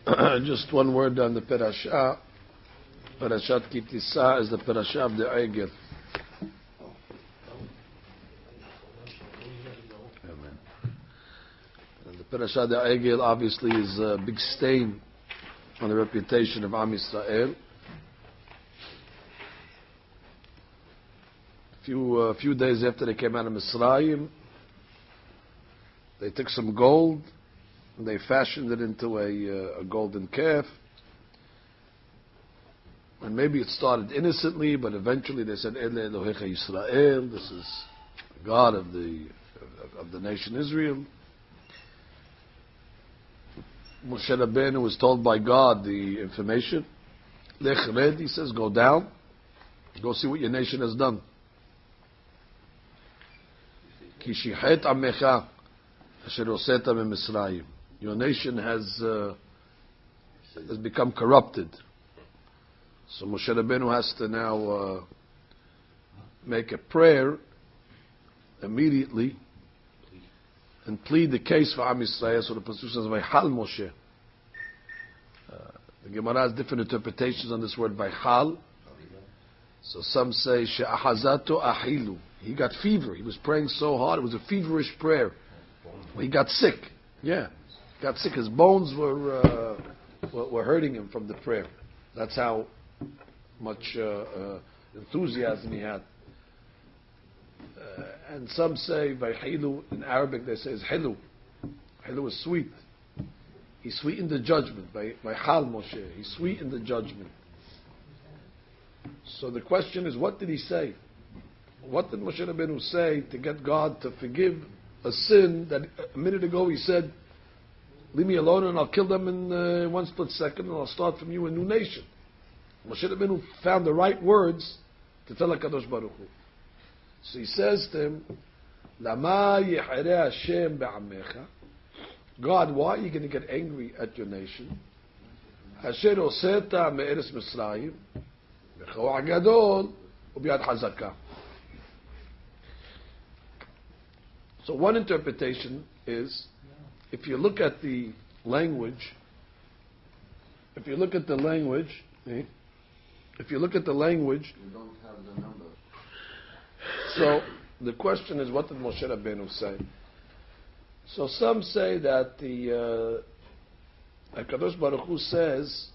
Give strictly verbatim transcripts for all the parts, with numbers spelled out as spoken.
Just one word on the Parashah. Parashat Ki Tisa is the Parashah of the Egel. Amen. And the Parashah of the Egel obviously is a big stain on the reputation of Am Yisrael. A few, uh, few days after they came out of Mitzrayim, they took some gold and they fashioned it into a, uh, a golden calf. And maybe it started innocently, but eventually they said, Ele Elohecha Yisrael, this is God of the of, of the nation Israel. Moshe Rabbeinu was told by God the information. Lech red, he says, go down, go see what your nation has done. Ki shichet amecha asher oseta meMisrayim. Your nation has uh, has become corrupted. So Moshe Rabbeinu has to now uh, make a prayer immediately and plead the case for Am Yisrael. So the pasuk says, "Vayhal Moshe." Uh, the Gemara has different interpretations on this word "vayhal." So some say she'ahazato ahilu. He got fever. He was praying so hard; it was a feverish prayer. He got sick. Yeah, he got sick. His bones were uh, were, were hurting him from the prayer. That's how much uh, uh, enthusiasm he had. Uh, and some say, Vayhilu, in Arabic they say is hilu. Hilu is sweet. He sweetened the judgment. Vayhal Moshe. He sweetened the judgment. So the question is, what did he say? What did Moshe Rabbeinu say to get God to forgive a sin that a minute ago he said, leave me alone and I'll kill them in uh, one split second and I'll start from you a new nation. Moshe Rabbeinu found the right words to tell HaKadosh Baruch Hu. So he says to him, Lama yechareh Hashem be'amecha. God, why are you going to get angry at your nation? Asher oseta me'eres Mitzrayim b'choach gadol u'biyad hazakah. So one interpretation is, if you look at the language, if you look at the language, eh, if you look at the language, you don't have the number. So the question is, what did Moshe Rabbeinu say? So some say that the uh, HaKadosh Baruch Hu says,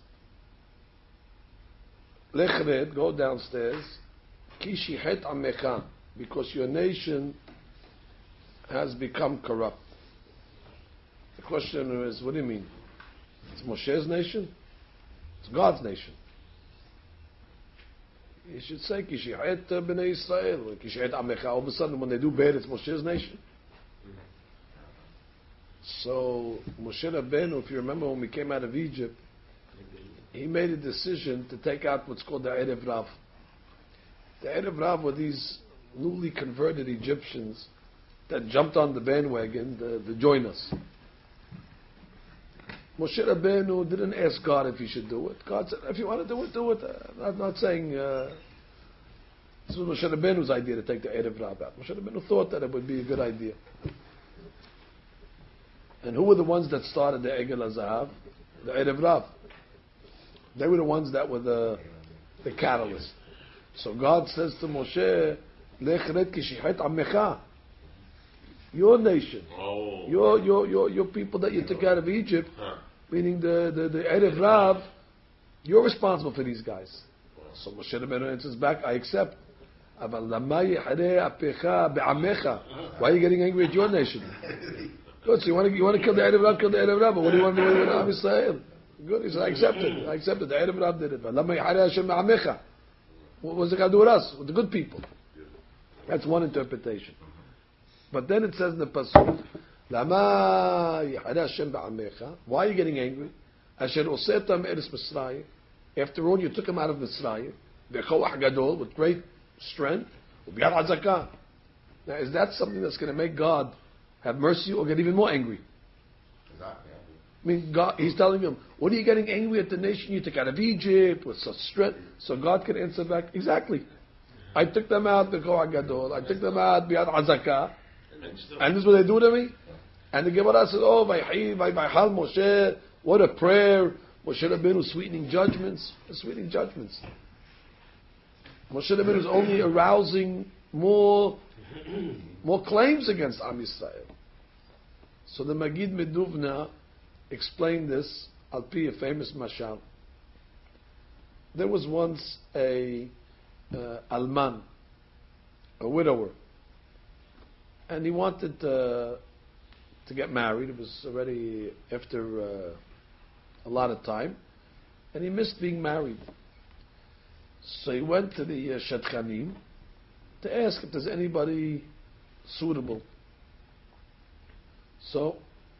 Lech red, go downstairs, ki shichet amecha, because your nation has become corrupt. The question is, what do you mean? It's Moshe's nation? It's God's nation. You should say, Ki shichet b'nei Yisrael, Ki shichet amecha. All of a sudden, when they do bad, it's Moshe's nation. So, Moshe Rabbeinu, if you remember when we came out of Egypt, he made a decision to take out what's called the Erev Rav. The Erev Rav were these newly converted Egyptians that jumped on the bandwagon to, to join us. Moshe Rabbeinu didn't ask God if he should do it. God said, if you want to do it, do it. Uh, I'm not saying uh, this was Moshe Rabbeinu's idea to take the Erev Rav out. Moshe Rabbeinu thought that it would be a good idea. And who were the ones that started the Egel HaZahav? The Erev Rav. They were the ones that were the, the catalyst. So God says to Moshe, Lech red ki shichet amecha. Your nation, oh. your, your your your people that you took out of Egypt, huh. meaning the the, the Erev Rav, you're responsible for these guys. So Moshe Rabbeinu answers back, I accept. Why are you getting angry at your nation? Good. So you want to you want to kill the Erev Rav, kill the Erev Rav. But what do you want to do with Am Yisrael? Good. He said, I accept it. I accept it. The Erev Rav did it. What was it got to do with us? With the good people. That's one interpretation. But then it says in the pasuk, "Lama yichareh Hashem be'amecha." Why are you getting angry? Asher oseta me'eres Mitzrayim. After all, you took him out of Mitzrayim, b'choach gadol, with great strength, u'biyad hazakah. Now, is that something that's going to make God have mercy or get even more angry? Exactly. I mean, God, He's telling him, "What are you getting angry at the nation you took out of Egypt with such strength?" So God can answer back, "Exactly. I took them out b'choach gadol. I took them out b'yad hazakah." And this is what they do to me? And the Gemara says, oh, Vayhal Moshe, What a prayer. Moshe Rabbeinu sweetening judgments. Sweetening judgments. Moshe Rabbeinu is only arousing more, more claims against Am Yisrael. So the Magid Meduvna explained this al pi a famous mashal. There was once a uh, alman, a widower, and he wanted uh, to get married. It was already after uh, a lot of time, and he missed being married. So he went to the uh, Shadchanim to ask if there's anybody suitable. So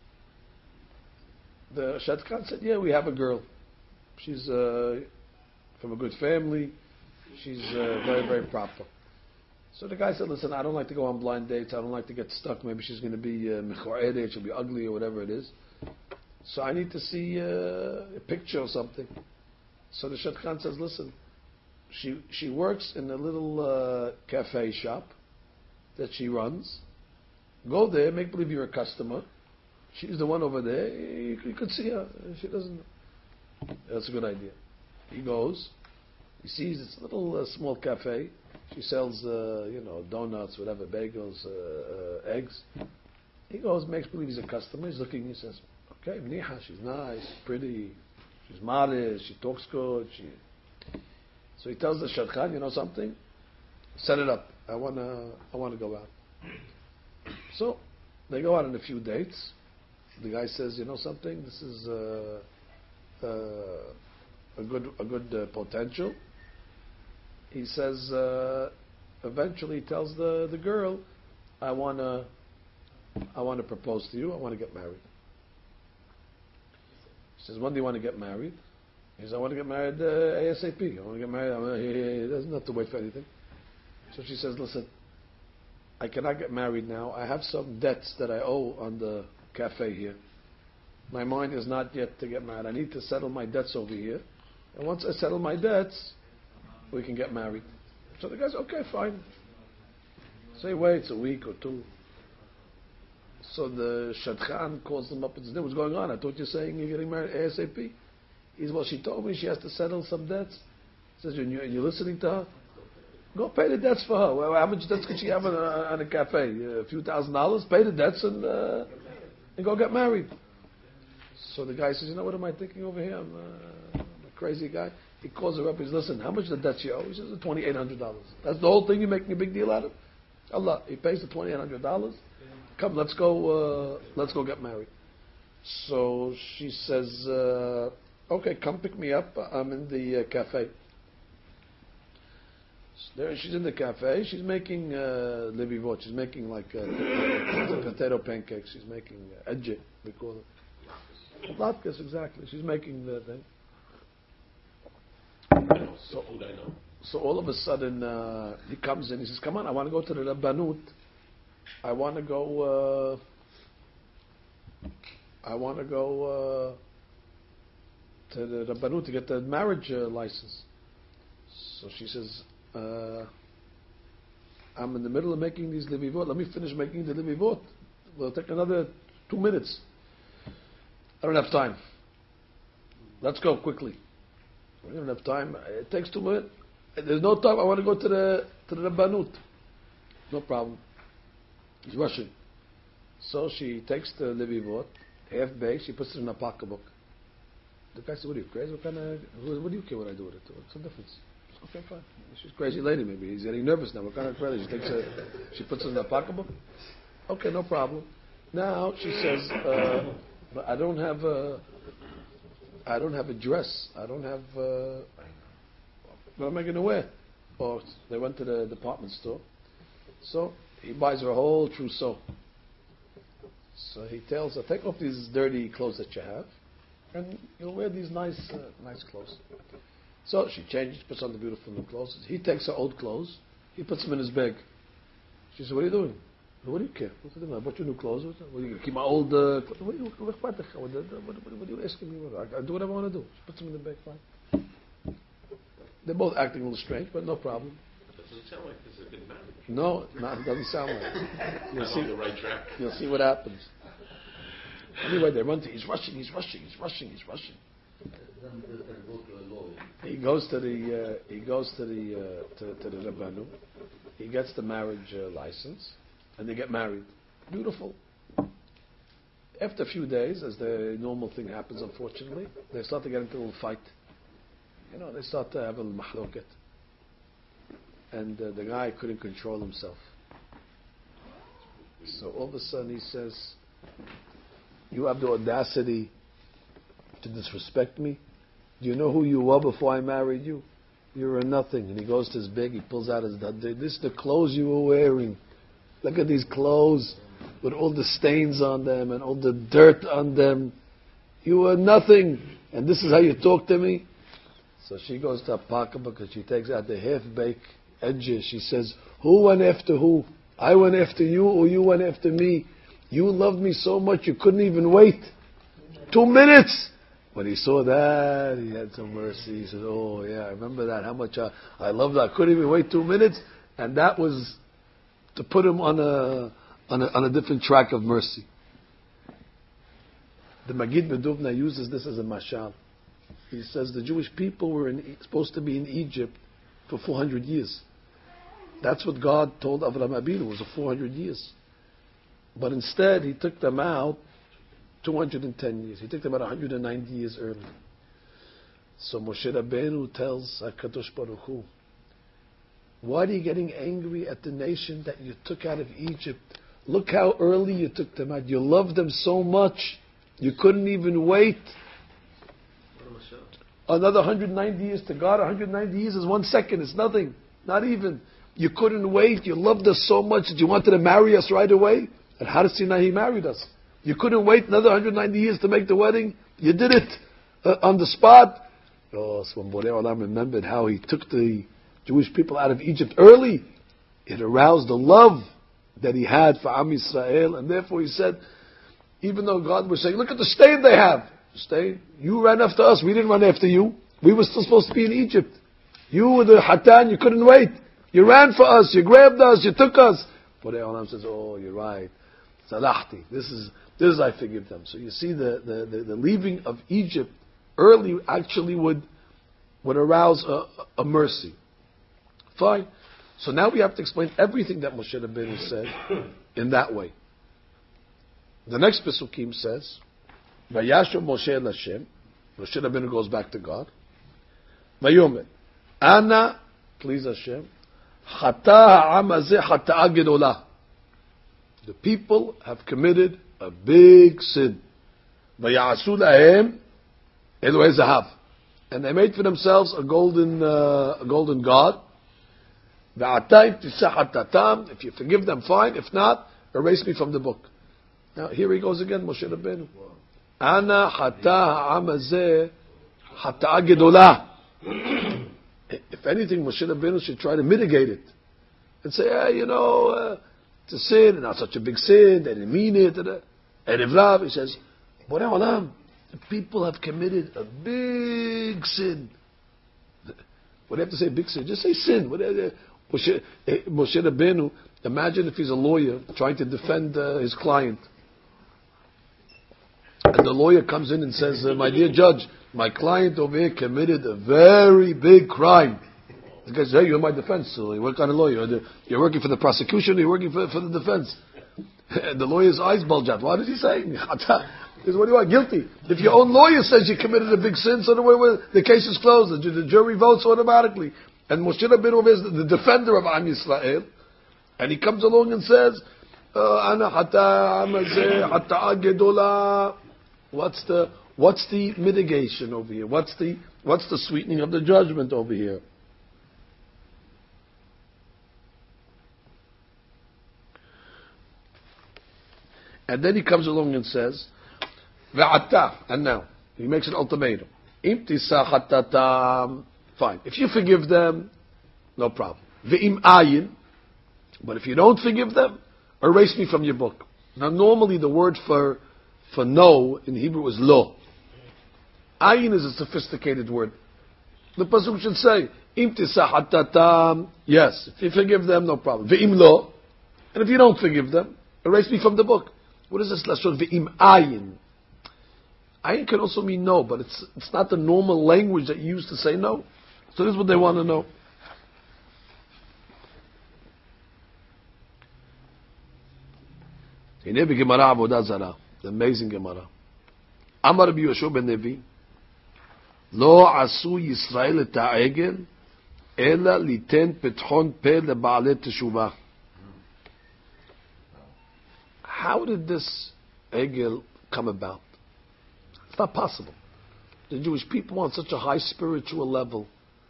the Shadchan said, yeah, we have a girl. She's uh, from a good family. She's uh, very, very proper. So the guy said, listen, I don't like to go on blind dates. I don't like to get stuck. Maybe she's going to be mechoredet, she'll be ugly or whatever it is. So I need to see uh, a picture or something. So the Shadchan says, listen, she she works in a little uh, cafe shop that she runs. Go there, make believe you're a customer. She's the one over there. You, you could see her. She doesn't. That's a good idea. He goes. He sees it's a little uh, small cafe. She sells, uh, you know, donuts, whatever, bagels, uh, uh, eggs. He goes, makes believe he's a customer. He's looking. He says, "Okay, Mniha, she's nice, pretty, she's modest, she talks good." She. So he tells the Shadchan, "You know something? Set it up. I wanna, I wanna go out." So they go out on a few dates. The guy says, "You know something? This is uh, uh, a good, a good uh, potential." He says, uh, eventually, he tells the, the girl, "I wanna, I wanna propose to you. I want to get married." She says, "When do you want to get married?" He says, "I want to get married uh, ASAP. I want to get married. I he, he, he doesn't have to wait for anything." So she says, "Listen, I cannot get married now. I have some debts that I owe on the cafe here. My mind is not yet to get married. I need to settle my debts over here. And once I settle my debts, we can get married." So the guy's, "Okay, fine." So he waits a week or two. So the Shadchan calls him up and says, "What's going on? I thought you were saying you're getting married ASAP." He says, "Well, she told me she has to settle some debts." He says, "And you're, you're listening to her? Go pay the debts for her. Well, how much debts could she have on a, on a cafe? A few thousand dollars? Pay the debts and uh, and go get married." So the guy says, "You know, what am I thinking over here? I'm, uh, I'm a crazy guy." He calls her up. He says, "Listen, how much is the debt you owe?" He says, twenty-eight hundred dollars. That's the whole thing you're making a big deal out of? Allah, he pays the twenty-eight hundred dollars. Come, let's go, uh, let's go get married. So she says, uh, "Okay, come pick me up. I'm in the uh, cafe." So there, she's in the cafe. She's making uh, levivot. She's making like uh, potato pancakes. She's making uh, edge, we call it. Latkes, exactly. She's making the thing. So, so all of a sudden uh, he comes in. He says, "Come on, I want to go to the Rabbanut. I want to go. Uh, I want to go uh, to the Rabbanut to get the marriage uh, license." So she says, uh, "I'm in the middle of making these levivot. Let me finish making the levivot. It'll take another two minutes. I don't have time. Let's go quickly. We don't have time. It takes two minutes. There's no time. I want to go to the to the Rabbanut." No problem. He's rushing. So she takes the levivot, half baked. She puts it in a pocketbook. The guy says, "What are you, crazy? What kind of? What do you care what I do with it? What's the difference?" "Okay, fine. She's a crazy lady. Maybe he's getting nervous now. What kind of crazy? She takes a, she puts it in a pocketbook. Okay, no problem. Now she says, uh, "But I don't have a, I don't have a dress. I don't have. Uh, what am I going to wear?" Or they went to the department store. So he buys her a whole trousseau. So he tells her, "Take off these dirty clothes that you have, and you'll wear these nice, uh, nice clothes." So she changes, puts on the beautiful new clothes. He takes her old clothes. He puts them in his bag. She says, "What are you doing?" "What do you care? What's the difference? I bought you new clothes. What do you keep my old uh, clothes? What, do you, what, what, what, what, what are you asking me? I, I do whatever I want to do." She puts them in the bag. Fine. They're both acting a little strange, but no problem. It doesn't sound like this is a good marriage. No, no, it doesn't sound like it. You'll I'm see, on the right track. You'll see what happens. Anyway, they run to, he's rushing, he's rushing, he's rushing, he's rushing. He goes to the, uh, he goes to the, uh, to, to the Rabbanu. He gets the marriage uh, license, and they get married. Beautiful. After a few days, as the normal thing happens, unfortunately, they start to get into a little fight. You know, they start to have a little mahloket. And uh, the guy couldn't control himself. So all of a sudden he says, you have the audacity to disrespect me? Do you know who you were before I married you? You were nothing. And he goes to his bag, he pulls out his dad. This is the clothes you were wearing. Look at these clothes with all the stains on them and all the dirt on them. You were nothing. And this is how you talk to me? So she goes to a pocketbook and she takes out the half-baked edges. She says, who went after who? I went after you or you went after me? You loved me so much you couldn't even wait. Two minutes! When he saw that, he had some mercy. He said, oh yeah, I remember that, how much I, I loved that. I couldn't even wait two minutes. And that was to put him on a, on a, on a different track of mercy. The Magid Meduvna uses this as a mashal. He says the Jewish people were in, supposed to be in Egypt for four hundred years. That's what God told Avraham Abinu, was a four hundred years. But instead, He took them out two hundred ten years. He took them out one hundred ninety years early. So Moshe Rabbeinu tells HaKadosh Baruch Hu, why are you getting angry at the nation that you took out of Egypt? Look how early you took them out. You loved them so much, you couldn't even wait. Another one hundred ninety years to God. one hundred ninety years is one second. It's nothing. Not even. You couldn't wait. You loved us so much that you wanted to marry us right away. And how does Sinai He married us? You couldn't wait another one hundred ninety years to make the wedding. You did it uh, on the spot. Oh, so when Borei Olam remembered how He took the Jewish people out of Egypt early, it aroused the love that He had for Am Yisrael, and therefore He said, even though God was saying, look at the stain they have. Stain. You ran after us. We didn't run after you. We were still supposed to be in Egypt. You were the Hatan. You couldn't wait. You ran for us. You grabbed us. You took us. Borei Olam says, oh, you're right. Salahti. This is, this is I forgive them. So you see the, the, the, the leaving of Egypt early actually would, would arouse a, a mercy. Fine. So now we have to explain everything that Moshe Rabbeinu said in that way. The next Pesukim says, Vayashem Moshe el Hashem. Moshe Rabbeinu goes back to God. Vayomer, Ana, please Hashem, Chata ha'am hazeh chata'a gedolah. The people have committed a big sin. Vayasu lahem Elohei zahav. And they made for themselves a golden, uh, a golden god. V'atayim tisah hatatam. If you forgive them, fine. If not, erase me from the book. Now here he goes again, Moshe Rabbeinu. Ana chata ha'am hazeh chata'a gedolah. If anything, Moshe Rabbeinu should try to mitigate it and say, hey, you know, uh, it's a sin, not such a big sin, they didn't mean it. And Rav, he says, Borei Olam, the people have committed a big sin. What do you have to say, big sin? Just say sin. What, uh, Moshe, uh, Moshe Rabbeinu, imagine if he's a lawyer trying to defend uh, his client. And the lawyer comes in and says, uh, my dear judge, my client over here committed a very big crime. The guy says, hey, you're my defense. So you work on a lawyer. You're working for the prosecution, you're working for, for the defense. And the lawyer's eyes bulge out. What is he saying? He says, what do you want? Guilty. If your own lawyer says you committed a big sin, so the, way, the case is closed. The, the jury votes automatically. And Moshe Rabbeinu is the defender of Am Yisrael. And he comes along and says, Ana hata amazeh hata gedolah. What's the what's the mitigation over here? What's the what's the sweetening of the judgment over here? And then he comes along and says, Ve'ata, and now he makes an ultimatum. Im tisah hatatam, fine. If you forgive them, no problem. Ve'im ayin, but if you don't forgive them, erase me from your book. Now normally the word for for no in Hebrew is lo. Ayin is a sophisticated word. The pasuk should say, Im tisah hatatam, yes. If you forgive them, no problem. Ve'im lo, and if you don't forgive them, erase me from the book. What is this lashon ve'im ayin? Ayin can also mean no, but it's it's not the normal language that you use to say no. So this is what they want to know. Hine b'Gemara Avodah Zarah, the amazing Gemara. Amar Rabbi Yoshua ben Levi, Lo asu Yisrael et ha'egel, ela liten petchon pe leba'alei teshuvah. How did this egel come about? It's not possible. The Jewish people are on such a high spiritual level.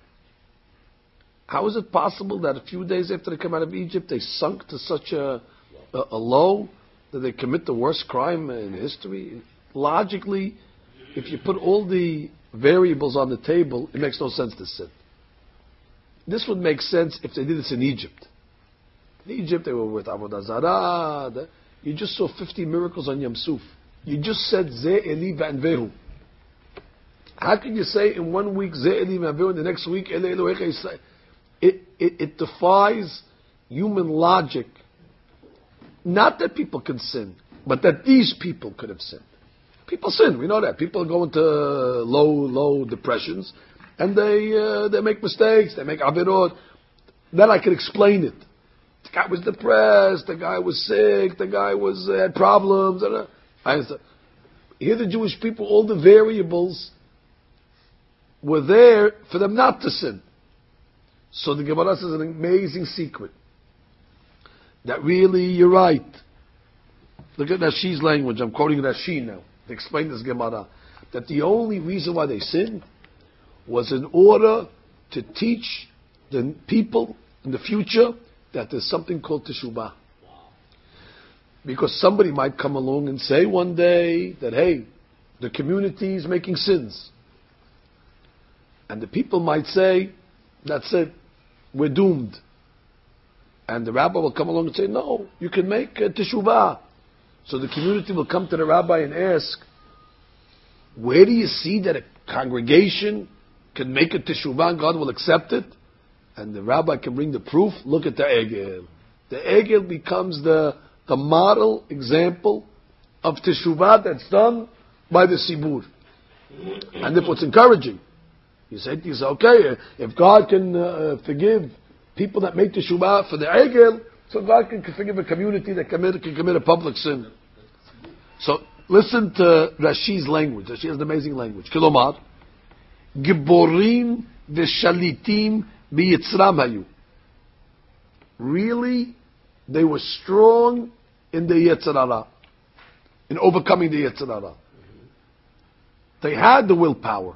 How is it possible that a few days after they come out of Egypt, they sunk to such a, a, a low that they commit the worst crime in history? Logically, if you put all the variables on the table, it makes no sense to sin. This would make sense if they did this in Egypt. In Egypt, they were with Avodah Zarah. You just saw fifty miracles on Yam Suf. You just said Ze Eli V'Anvehu. How can you say in one week Ze Eli V'Anvehu and the next week Ele Elohecha Yisrael? It, it, it defies human logic. Not that people can sin, but that these people could have sinned. People sin, we know that. People go into low, low depressions, and they uh, they make mistakes, they make avirot. Then I can explain it. The guy was depressed, the guy was sick, the guy was uh, had problems. And, uh, I understand. Here the Jewish people, all the variables were there for them not to sin. So the Gemara says an amazing secret. That really, you're right. Look at Rashi's language. I'm quoting Rashi now to explain this Gemara. That the only reason why they sinned was in order to teach the people in the future that there's something called teshuvah. Because somebody might come along and say one day that, hey, the community is making sins. And the people might say, that's it, we're doomed. And the rabbi will come along and say, no, you can make uh, teshuvah. So the community will come to the rabbi and ask, where do you see that a congregation can make a teshuvah and God will accept it? And the rabbi can bring the proof. Look at the egel. The egel becomes the, the model example of teshuvah that's done by the sibur. And if it's encouraging, you say to yourself, okay, if God can uh, forgive people that make teshuvah for the egel, so God can forgive a community that commit, can commit a public sin. So listen to Rashi's language. Rashi has an amazing language. Kilomar, Giborim v'shalitim biyitzram hayu. Really, they were strong in the Yetzer Hara, in overcoming the Yetzer Hara. They had the willpower.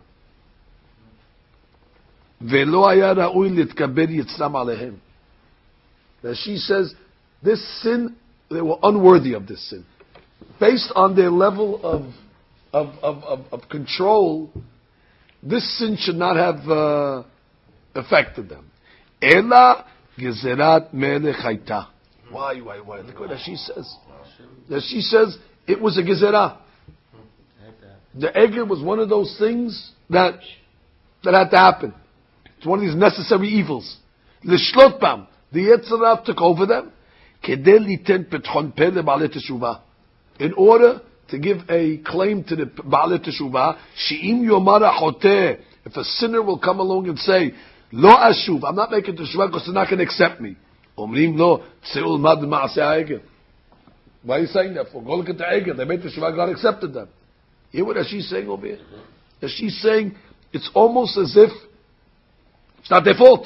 Ve'lo haya ra'ui litkaber yitzram alehem. Rashi says, this sin, they were unworthy of this sin. Based on their level of of, of, of, of control, this sin should not have uh, affected them. Ela gezerat melech hayta. Why, why, why? Look what Rashi says. Rashi says, it was a gezerah. The egel was one of those things that that had to happen. It's one of these necessary evils. L'shlot bam. The Yetzer Hara took over them. In order to give a claim to the Ba'alei Teshuvah, She'im Yomara Choteh, if a sinner will come along and say, Lo Ashuv, I'm not making Teshuvah because they're not going to accept me. Omrim Lo, Tseul Mad Ma'aseh Ha'egel. Why are you saying that for? Go look at the Egel. They made Teshuvah, God accepted them. Hear what she's saying over here? She's saying, it's almost as if it's not their fault.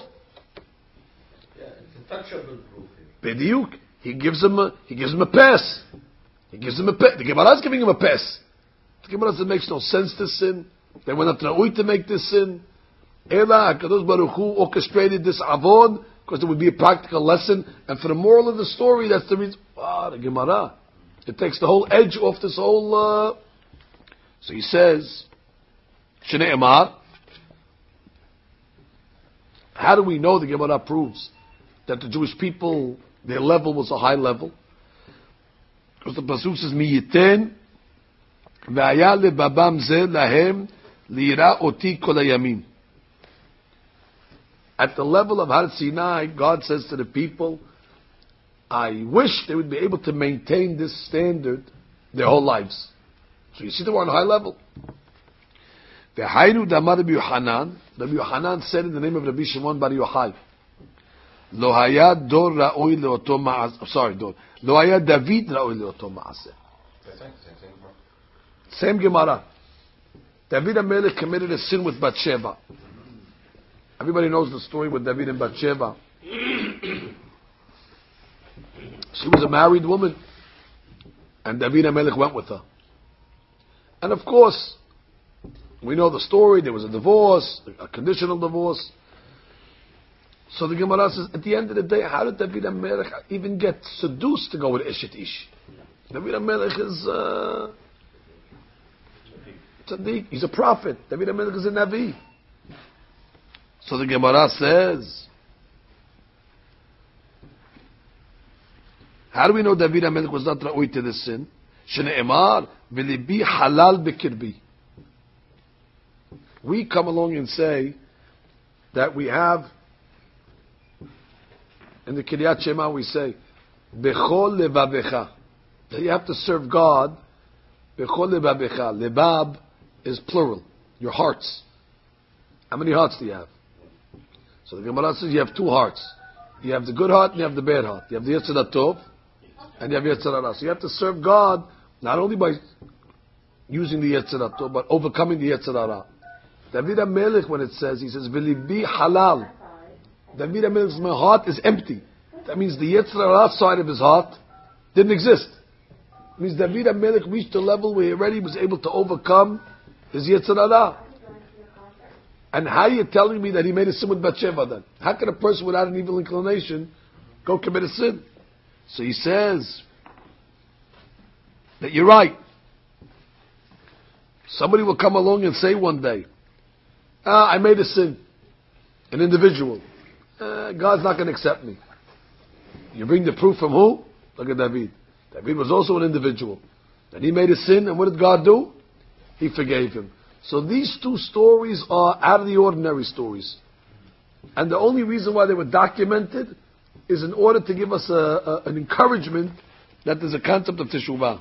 Touchable proof. Bediuk, he gives him a he gives him a pass. He gives him a pass. The Gemara is giving him a pass. The Gemara says it makes no sense to sin. They were not ra'ui to make this sin. Ela HaKadosh Baruch Hu orchestrated this avon because it would be a practical lesson. And for the moral of the story, that's the reason. Ah, the Gemara. It takes the whole edge off this whole. Uh... So he says, Shnei Emar. How do we know the Gemara proves that the Jewish people, their level was a high level? Because the Pasuk says, Mi yiten v'aya lebabam ze lahem lira oti kol hayamim. At the level of Har Sinai, God says to the people, I wish they would be able to maintain this standard their whole lives. So you see that we're on a high level. V'hainu damar Rabbi Yochanan. Rabbi Yochanan said in the name of Rabbi Shimon bar Yochai, Lo haya dor ra'oi leoto ma'aseh. Sorry, dor. Lo haya David ra'oi leoto ma'aseh. Same Gemara. David HaMelech committed a sin with Bathsheba. Everybody knows the story with David and Bathsheba. She was a married woman, and David HaMelech went with her. And of course, we know the story. There was a divorce, a conditional divorce. So the Gemara says, at the end of the day, how did David HaMelech even get seduced to go with Eshet Ish? David HaMelech is uh, tzaddik. He's a prophet. David HaMelech is a Navi. So the Gemara says, how do we know David HaMelech was not ra'ui to this sin? Shne'emar v'libi halal b'kirbi. We come along and say that we have, in the Kiryat Shema we say, bechol levavecha. That you have to serve God, bechol levavecha. Lebab is plural, your hearts. How many hearts do you have? So the Gemara says you have two hearts. You have the good heart and you have the bad heart. You have the Yetzer Tov and you have Yetzer Hara. So you have to serve God not only by using the Yetzer Tov, but overcoming the Yetzer Hara. David HaMelech, when it says, he says, "V'libi halal." David HaMelech's heart is empty. That means the Yetzer Hara side of his heart didn't exist. It means David HaMelech reached a level where he already was able to overcome his Yetzer Hara. And how are you telling me that he made a sin with Bathsheba then? How can a person without an evil inclination go commit a sin? So he says that you're right. Somebody will come along and say one day, ah, I made a sin. An individual. Uh, God's not going to accept me. You bring the proof from who? Look at David. David was also an individual. And he made a sin, and what did God do? He forgave him. So these two stories are out of the ordinary stories. And the only reason why they were documented is in order to give us a, a, an encouragement that there's a concept of teshuvah.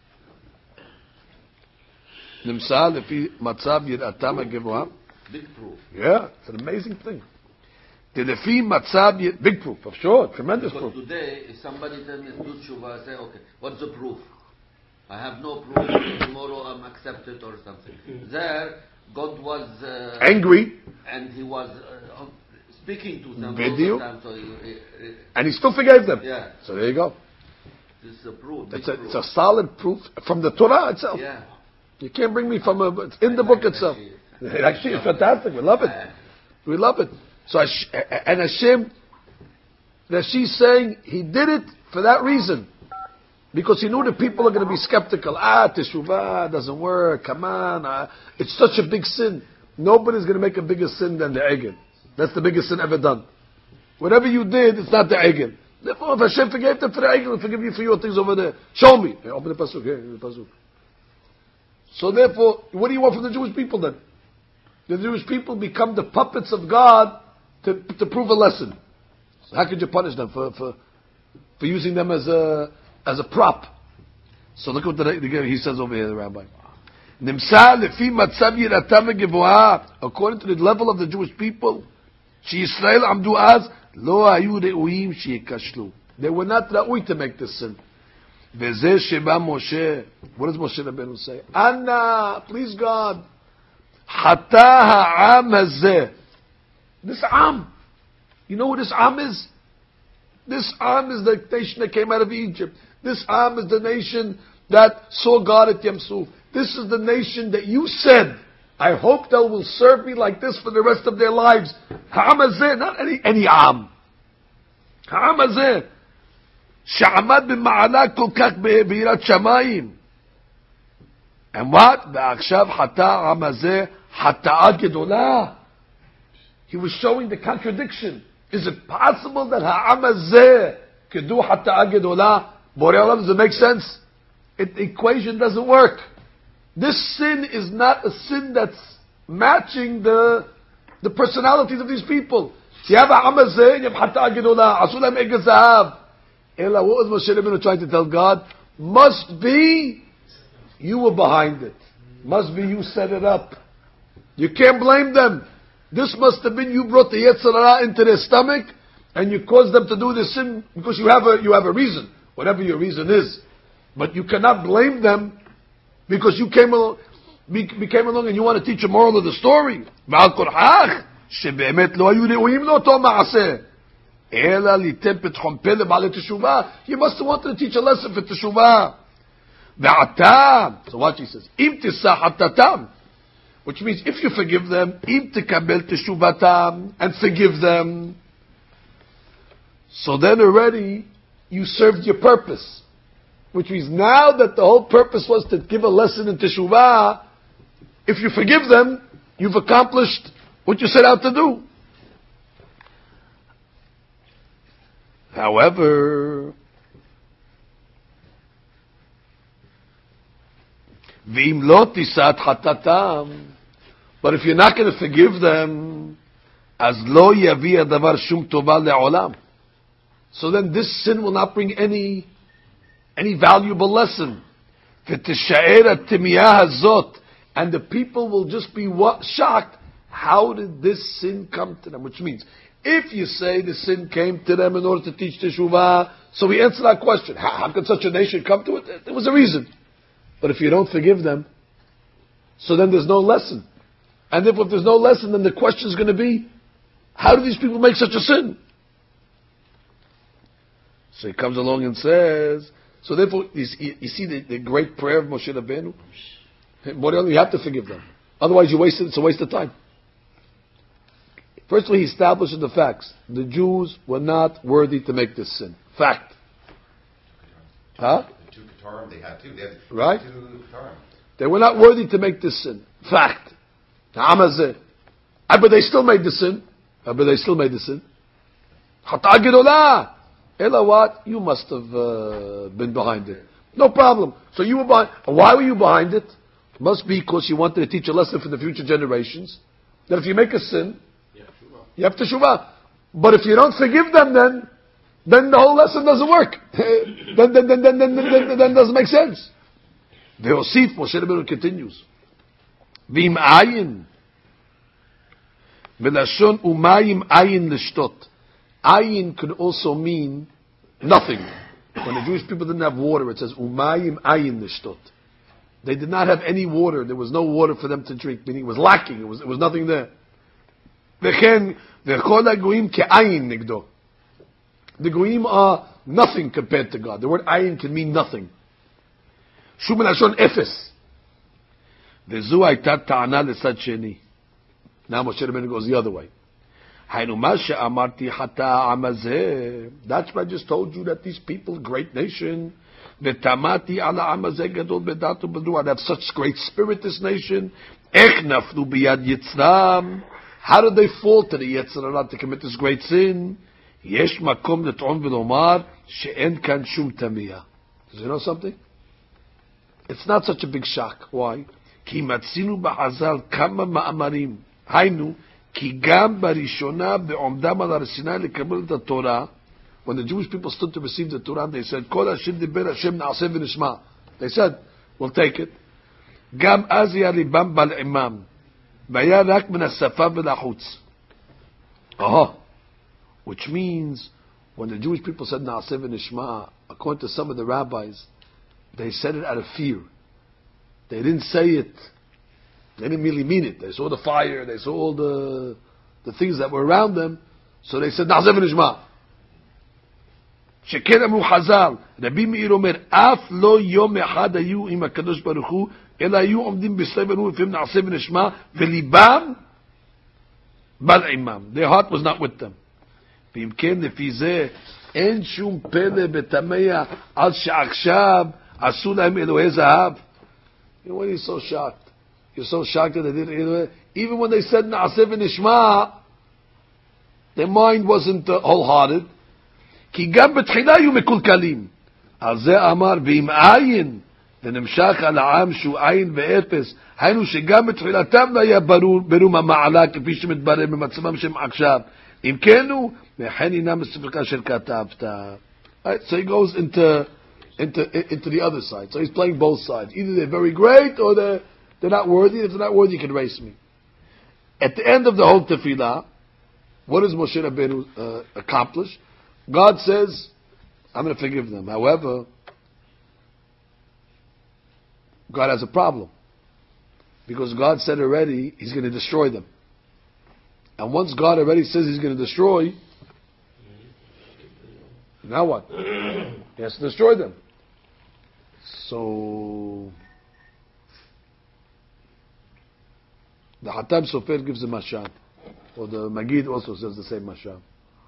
Nimsa lefi matzav yiratam hagevurah. Big proof. Yeah, it's an amazing thing. Lefi matzav yir- big proof, for sure, tremendous Because proof. today, if somebody tells me do tshuva, I say, okay, what's the proof? I have no proof. Tomorrow I'm accepted or something. There, God was uh, Angry, and He was uh, speaking to them Video. all the time. So he, he, he- and he still forgave them. yeah, So there you go. this is a proof. big It's a, proof. it's a solid proof from the Torah itself. yeah. You can't bring me from a, it's in the book itself. Actually, it's fantastic. We love it. We love it. So, Hash- and Hashem, that she's saying he did it for that reason. Because he knew the people are going to be skeptical. Ah, teshuvah doesn't work. Come on. Ah, it's such a big sin. Nobody's going to make a bigger sin than the Egel. That's the biggest sin ever done. Whatever you did, it's not the Egel. Therefore, if Hashem forgave them for the Egel, he'll forgive you for your things over there. Show me. Hey, open the pasuk. Here, the pasuk. So therefore, what do you want from the Jewish people then? The Jewish people become the puppets of God to, to prove a lesson. So how could you punish them for, for, for using them as a, as a prop? So look what the, the, he says over here, the rabbi. Nimsa lefi matzav yiratam hagevurah. According to the level of the Jewish people, sheYisrael amdu az lo hayu re'uim sheyekashlu. They were not ra'ui to make this sin. V'zeh sheba Moshe. What does Moshe Rabbeinu say? Anna, please God, hata ha'am hazeh. This am. You know what this am is? This am is the nation that came out of Egypt. This am is the nation that saw God at Yam Suf. This is the nation that you said, I hope they will serve me like this for the rest of their lives. Ha'am hazeh, not any, any am. Ha'am hazeh. שעמד במעלה כל כך ביראת שמיים. And what? ועכשיו חטא העם הזה חטאה גדולה. He was showing the contradiction. Is it possible that העם הזה could do חטאה גדולה? Borei Olam, does it make sense? It, the equation doesn't work. This sin is not a sin that's matching the the personalities of these people. You have העם הזה, you have חטאה גדולה. עשו להם עגל זהב. Ella, what was Moshe Rabbeinu trying to tell God? Must be You were behind it. Must be you set it up. You can't blame them. This must have been you brought the Yetzer Hara into their stomach, and you caused them to do this sin because you have a you have a reason, whatever your reason is. But you cannot blame them because you came along, became along, and you want to teach a moral of the story. You must have wanted to teach a lesson for teshuvah. So watch, he says, which means if you forgive them, and forgive them, so then already you served your purpose. Which means now that the whole purpose was to give a lesson in teshuvah, if you forgive them, you've accomplished what you set out to do. However, v'im lo tisat chatatam, but if you're not going to forgive them, as lo yavi adavar shum tova le'olam, so then this sin will not bring any any valuable lesson. V'tisha'er hatimiyah hazot, and the people will just be what, shocked. How did this sin come to them? Which means, if you say the sin came to them in order to teach teshuvah, so we answer that question. How, how could such a nation come to it? There was a reason. But if you don't forgive them, so then there's no lesson. And if, if there's no lesson, then the question is going to be, how do these people make such a sin? So he comes along and says, so therefore, you, you see the, the great prayer of Moshe Rabbeinu? You have to forgive them. Otherwise you waste it, it's a waste of time. Firstly, he establishes the facts. The Jews were not worthy to make this sin. Fact. Huh? The two Ketarim, they had two. They had right? two Ketarim. They were not worthy to make this sin. Fact. But they still made the sin. But they still made the sin. Chata gedolah. Ela what? You must have uh, been behind it. No problem. So you were behind. Why were you behind it? Must be because you wanted to teach a lesson for the future generations. That if you make a sin, you have teshuvah. But if you don't forgive them, then then the whole lesson doesn't work. then, then, then, then, then, then, then, then it doesn't make sense. Ve'osif, Moshe Rabbeinu continues. V'im ayin. V'lashon umayim ayin l'shtot. Ayin could also mean nothing. When the Jewish people didn't have water, it says umayim ayin l'shtot. They did not have any water. There was no water for them to drink, meaning it was lacking. It was, it was nothing there. V'chen v'chol ha'goyim ke'ayin nigdo. The goyim are nothing compared to God. The word ayin can mean nothing. Shum l'shon efes. V'zu hayta ta'ana l'sad sheni. Now Moshe Rabbeinu goes the other way. Haynu ma she'amarti hata amazeh. That's what I just told you, that these people, great nation, v'tamati ala amazeh gadol bedatu b'du, have such great spirit, this nation. Ech naflu biyad yitzram. How did they fall to the Yetzer Hara to commit this great sin? Yesh makom l't'on v'lomar she'en kan shum tamiyah. Does you know something? It's not such a big shock. Why? Ki matzinu b'Hazal kama ma'amarim. Haynu, ki gam barishona be'omdam al Har Sinai lekabel et Torah. When the Jewish people stood to receive the Torah, they said, Kol Hashem diber Hashem na'aseh v'nishma. They said, we'll take it. Gam az ya libam bal imam. V'ya rak min hasafa v'lachutz. Oh, which means, when the Jewish people said na'aseh v'nishma, according to some of the rabbis, they said it out of fear. They didn't say it. They didn't really mean it. They saw the fire. They saw all the the things that were around them. So they said, na'aseh v'nishma. שכן אמרו חז"ל, רבי מאיר אומר, אף לא יום אחד היו עם הקדוש ברוך הוא, אלא היו עומדים בסלב בנו, לפעמים נעשה ונשמע, וליבם בל עמם. Their heart was not with them. ואם כן, לפי זה, אין שום פלא בתמיה, על שעכשיו עשו להם אלוהי זהב. You know why you're so shocked? You're so shocked that they didn't, even when they said נעשה ונשמע, their mind wasn't uh, wholehearted. כי גם בתחילה היו מקולקלים. על זה אמר, ואם עין, ונמשך על העם שהוא עין ואפס, היינו שגם בתחילתם לא היה ברור, ברור המעלה, כפי שמתברר במצבם שהם עכשיו. אם כן הוא, וכן הנה מספרך אשר כתבת. So he goes into into into the other side. So he's playing both sides. Either they're very great or they're they're not worthy. If they're not worthy, you can erase me. At the end of the whole tefillah, what does Moshe Rabbeinu uh, accomplish? God says, I'm going to forgive them. However, God has a problem. Because God said already He's going to destroy them. And once God already says He's going to destroy, now what? He has to destroy them. So, the Hatam Sofer gives a mashal. Or the Magid also says the same mashal.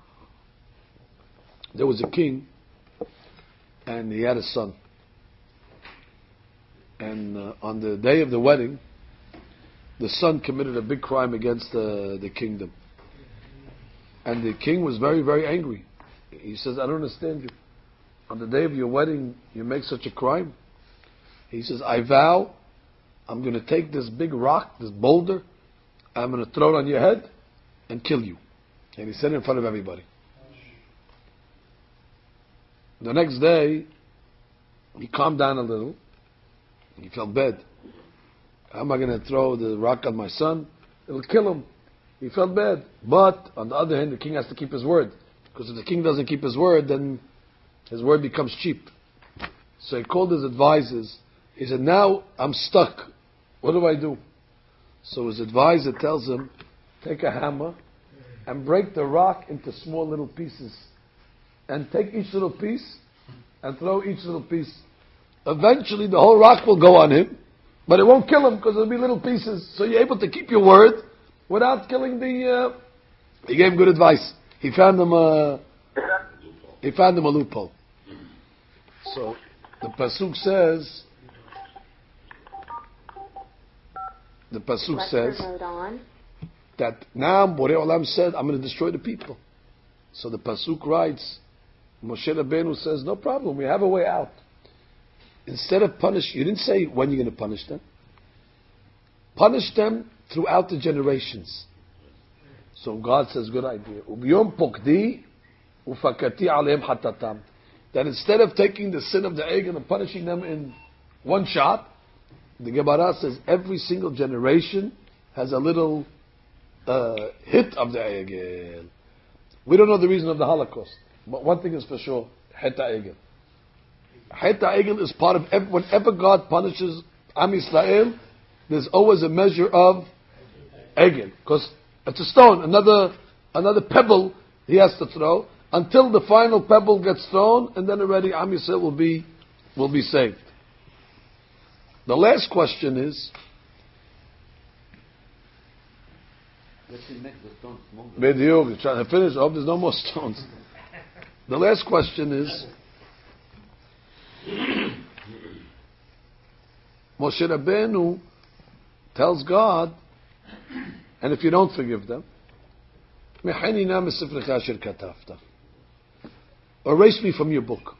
There was a king, and he had a son. And uh, on the day of the wedding, the son committed a big crime against the, the kingdom. And the king was very, very angry. He says, I don't understand you. On the day of your wedding, you make such a crime? He says, I vow I'm going to take this big rock, this boulder, I'm going to throw it on your head and kill you. And he said it in front of everybody. The next day, he calmed down a little. He felt bad. How am I going to throw the rock on my son? It'll kill him. He felt bad. But, on the other hand, the king has to keep his word. Because if the king doesn't keep his word, then his word becomes cheap. So he called his advisors. He said, now I'm stuck. What do I do? So his advisor tells him, take a hammer and break the rock into small little pieces. And take each little piece and throw each little piece. Eventually the whole rock will go on him, but it won't kill him because it'll be little pieces. So you're able to keep your word without killing the... Uh... He gave him good advice. He found him a... He found him a loophole. So the pasuk says... The pasuk says that now Borei Olam said, I'm going to destroy the people. So the pasuk writes, Moshe Rabbeinu says, no problem, we have a way out. Instead of punish, you didn't say when you're going to punish them. Punish them throughout the generations. So God says, good idea. Ubiyom pokdi ufakati aleim hatatam. That instead of taking the sin of the egel and punishing them in one shot, the Gemara says every single generation has a little uh, hit of the egel. We don't know the reason of the Holocaust, but one thing is for sure: Heta Egel. Heta Egel is part of every, whenever God punishes Am Yisrael, there's always a measure of Egel, because it's a stone, another another pebble he has to throw until the final pebble gets thrown, and then already Am Yisrael will be will be saved. The last question is. Let's make the stones smaller. Bediuk, trying to finish. I hope there's no more stones. The last question is, Moshe Rabbeinu tells God, and if you don't forgive them, erase me from your book.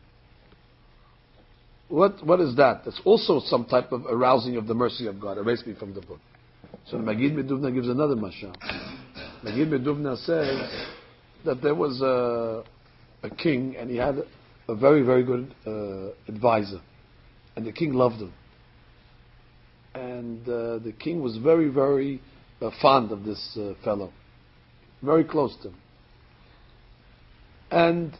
What what is that? That's also some type of arousing of the mercy of God. Erase me from the book. So Magid Meduvna gives another mashal. Magid Meduvna says that there was a, a king and he had a very, very good uh, advisor. And the king loved him. And uh, the king was very, very uh, fond of this uh, fellow. Very close to him. And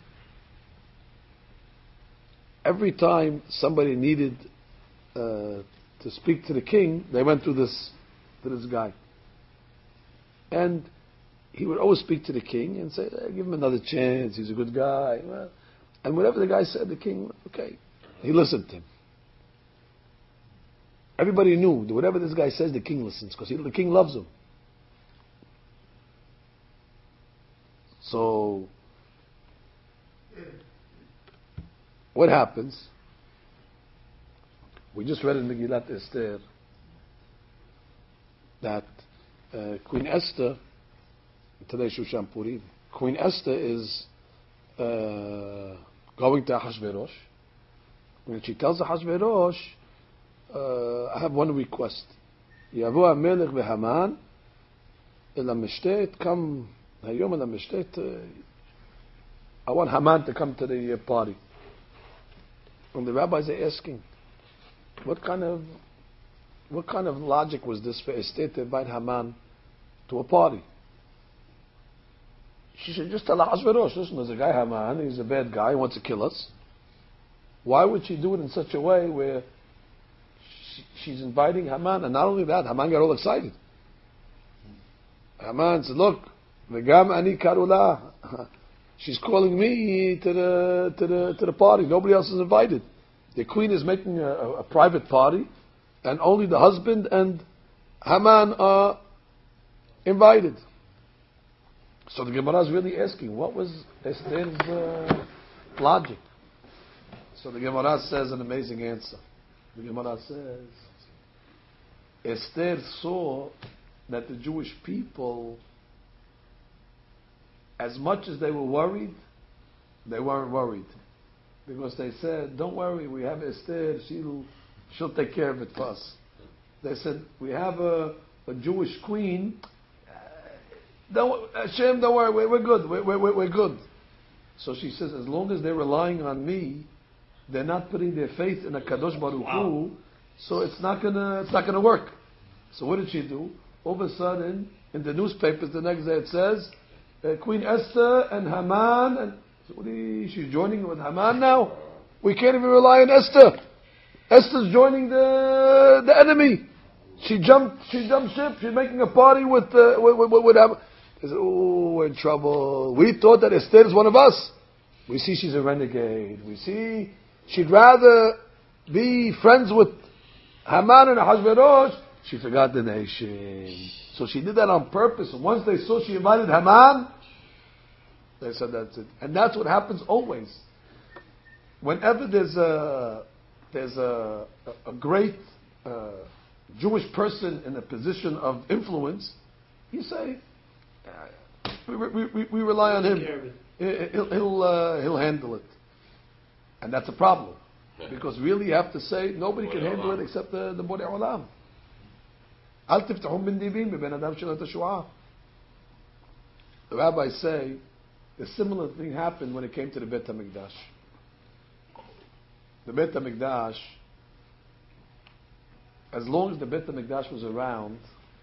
every time somebody needed uh, to speak to the king, they went to this to this guy. And he would always speak to the king and say, hey, give him another chance, he's a good guy. Well, and whatever the guy said, the king, okay. He listened to him. Everybody knew that whatever this guy says, the king listens, because the king loves him. So, what happens? We just read in Megillat Esther that uh, Queen Esther, today Shushan Purim, Queen Esther is uh, going to Ahashverosh. When she tells Ahashverosh, uh, I have one request. Yavo HaMelech v'Haman el HaMishtet, come Hayom el HaMishtet. I want Haman to come to the party. And the rabbis are asking, what kind of what kind of logic was this for Esther to invite Haman to a party? She should just tell Ahasuerus, listen, there's a guy Haman, he's a bad guy, he wants to kill us. Why would she do it in such a way where she, she's inviting Haman? And not only that, Haman got all excited. Haman said, look, V'gam ani karula. She's calling me to the to the to the party. Nobody else is invited. The queen is making a, a, a private party, and only the husband and Haman are invited. So the Gemara is really asking, what was Esther's uh, logic? So the Gemara says an amazing answer. The Gemara says, Esther saw that the Jewish people, as much as they were worried, they weren't worried. Because they said, don't worry, we have Esther, she'll, she'll take care of it for us. They said, we have a, a Jewish queen, don't, Hashem, don't worry, we're, we're good, we're, we're, we're good. So she says, as long as they're relying on me, they're not putting their faith in a Kadosh Baruch Hu, wow. So it's not gonna, it's not gonna work. So what did she do? All of a sudden, in the newspapers the next day it says, uh, Queen Esther and Haman, and so what you, she's joining with Haman now? We can't even rely on Esther. Esther's joining the the enemy. She jumped, she jumped ship. She's making a party with uh, with, with, with Haman. They said, oh, we're in trouble. We thought that Esther is one of us. We see she's a renegade. We see she'd rather be friends with Haman and Ahasuerus. She forgot the nation. So she did that on purpose. And once they saw she invited Haman, they said that's it. And that's what happens always. Whenever there's a there's a, a, a great uh, Jewish person in a position of influence, you say, we, we, we, we rely on him. He'll he'll, uh, he'll handle it. And that's a problem. Because really you have to say, nobody can handle it except the, the Borei Olam. Al tiftahum bin divin b'ben adam shel teshua. The rabbis say a similar thing happened when it came to the Beit HaMikdash. The Beit HaMikdash, as long as the Beit HaMikdash was around,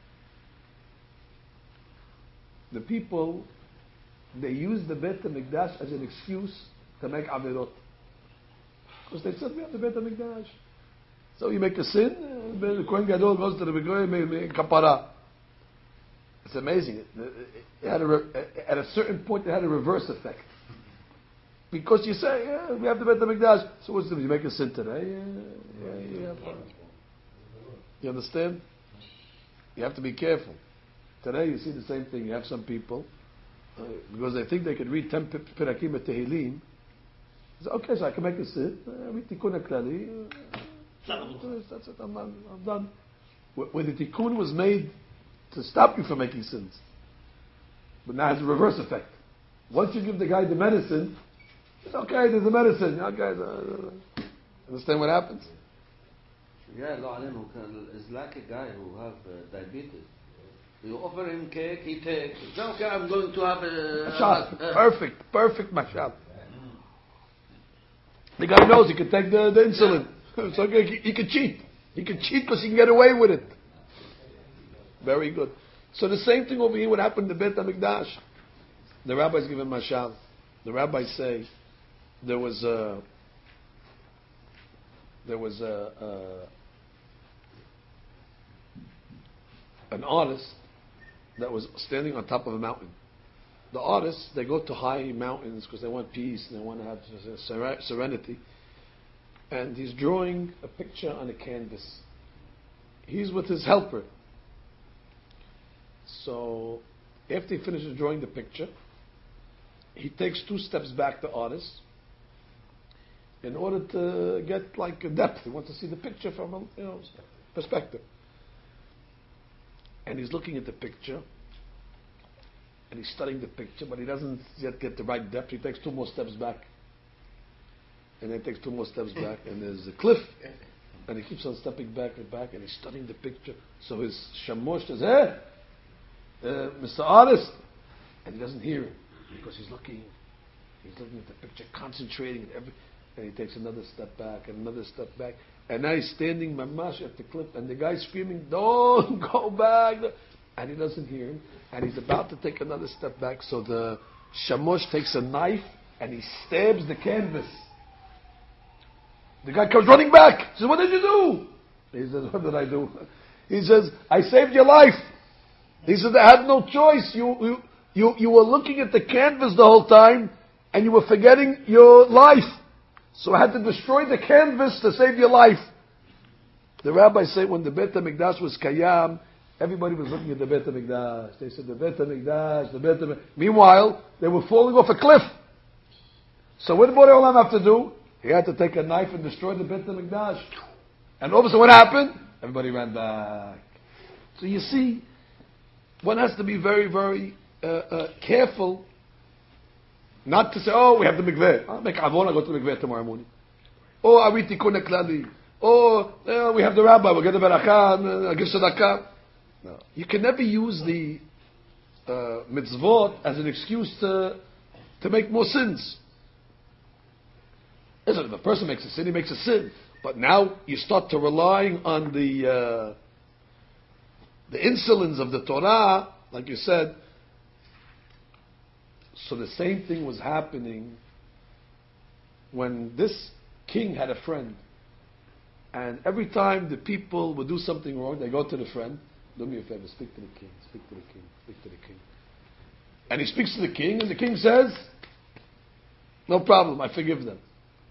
the people, they used the Beit HaMikdash as an excuse to make avirot. Because they said we have the Beit HaMikdash. So you make a sin, the Kohen Gadol goes to the Begoy Kapara. It's amazing. It, it had a, at a certain point, it had a reverse effect. Because you say, yeah, we have the Beit HaMikdash. So what's the you make a sin today? Yeah, yeah, yeah. You understand? You have to be careful. Today you see the same thing. You have some people, uh, because they think they can read ten Pirakim at Tehillim. So, okay, so I can make a sin. I read Tikkun HaKlali. That's it. I'm done. I'm done. When the tikkun was made to stop you from making sins, but now it has a reverse effect. Once you give the guy the medicine, it's okay. There's a medicine. Okay, uh, understand what happens? Yeah, it's like a guy who have uh, diabetes. You offer him cake, he takes. It's okay. I'm going to have a mashal. Uh, perfect, perfect mashal. The guy knows he can take the, the insulin. Yeah. It's okay, he, he can cheat. He can cheat because he can get away with it. Very good. So the same thing over here would happen in the Beit HaMikdash. The rabbis give him mashal. The rabbis say there was a there was a, a an artist that was standing on top of a mountain. The artists, they go to high mountains because they want peace and they want to have serenity. And he's drawing a picture on a canvas. He's with his helper. So, after he finishes drawing the picture, he takes two steps back, the artist, in order to get like a depth. He wants to see the picture from a you know, perspective. And he's looking at the picture, and he's studying the picture, but he doesn't yet get the right depth. He takes two more steps back. And then he takes two more steps back, and there's a cliff, and he keeps on stepping back and back, and he's studying the picture. So his shamosh says, "Hey, uh, Mister Artist," and he doesn't hear him because he's looking, he's looking at the picture, concentrating. And, every, and he takes another step back and another step back. And now he's standing mamash at the cliff, and the guy's screaming, "Don't go back!" And he doesn't hear him, and he's about to take another step back. So the shamosh takes a knife and he stabs the canvas. The guy comes running back. He says, "What did you do?" He says, "What did I do?" He says, "I saved your life." He said, "I had no choice. You, you, you, you were looking at the canvas the whole time, and you were forgetting your life. So I had to destroy the canvas to save your life." The rabbis say when the Beit HaMikdash was Kayam, everybody was looking at the Beit HaMikdash. They said, the Beit HaMikdash, the Beit HaMikdash. Meanwhile, they were falling off a cliff. So what did Borei Olam have to do? He had to take a knife and destroy the Beit HaMikdash. And all of a sudden what happened? Everybody ran back. So you see, one has to be very, very uh, uh, careful not to say, "Oh, we have the mikveh. I'll make avon, I'll go to the mikveh tomorrow morning." Oh, are we tikkun klali? Oh, uh, we have the rabbi, we'll get the barakah, I'll give sadaqah. No. You can never use the uh, mitzvot as an excuse to, to make more sins. Listen, if a person makes a sin, he makes a sin. But now you start to relying on the uh, the insolence of the Torah, like you said. So the same thing was happening when this king had a friend. And every time the people would do something wrong, they go to the friend, "Do me a favor, speak to the king, speak to the king, speak to the king." And he speaks to the king, and the king says, "No problem, I forgive them."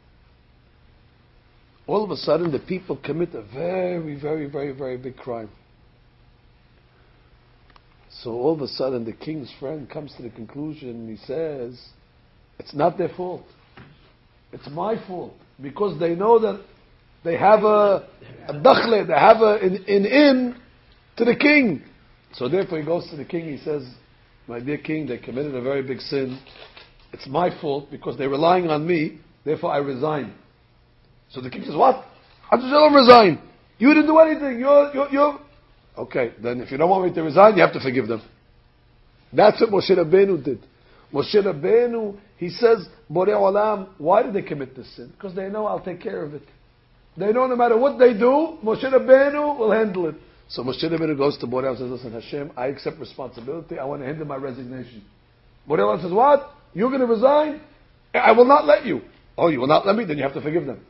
All of a sudden, the people commit a very, very, very, very big crime. So all of a sudden, the king's friend comes to the conclusion, and he says, "It's not their fault. It's my fault. Because they know that they have a, a dakhle, they have a, an, an in to the king." So therefore he goes to the king, he says, "My dear king, they committed a very big sin. It's my fault because they're relying on me, therefore I resign." So the king says, "What? How did you don't resign? You didn't do anything. You're, you're, you're..." "Okay, then if you don't want me to resign, you have to forgive them." That's what Moshe Rabbeinu did. Moshe Rabbeinu, he says, Borei Olam, why did they commit this sin? Because they know I'll take care of it. They know no matter what they do, Moshe Rabbeinu will handle it. So Moshe Rabbeinu goes to Borei Olam and says, "Listen, Hashem, I accept responsibility. I want to handle my resignation." Borei Olam says, "What? You're going to resign? I will not let you." "Oh, you will not let me? Then you have to forgive them."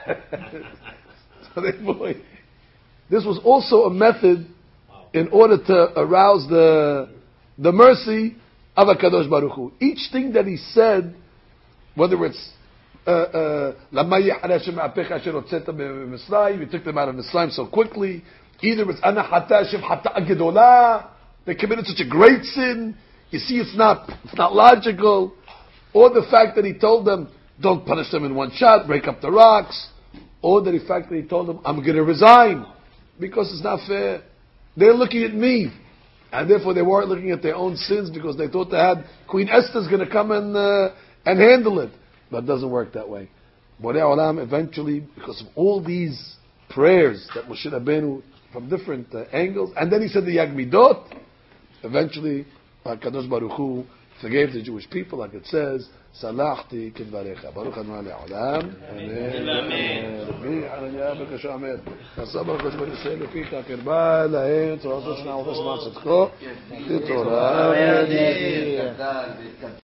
So they, boy, this was also a method in order to arouse the the mercy of HaKadosh Baruch Hu. Each thing that he said, whether it's Lama Yihar Hashem Apecha Asher Hotzeta Mitzrayim, you took them out of Mitzrayim so quickly. Either it's Ana Hata Hashem Hata Gedolah, they committed such a great sin. You see, it's not it's not logical. Or the fact that he told them, "Don't punish them in one shot, break up the rocks." Or the fact that he told them, "I'm going to resign because it's not fair." They're looking at me. And therefore they weren't looking at their own sins because they thought they had Queen Esther's going to come and uh, and handle it. But it doesn't work that way. Borei Olam eventually, because of all these prayers that Moshe Rabbeinu from different uh, angles, and then he said the Yag Midot, eventually HaKadosh Baruch Hu forgave the Jewish people, like it says, "Salachti kidvarecha." Baruch Adonai le'olam. Amen. Amen. Rabbi Hananiah b'kasha Amen. Nasa Baruch Hashem Yisrael leficha kirba lahem tzorah tzorah tzorah tzorah tzorah tzorah tzorah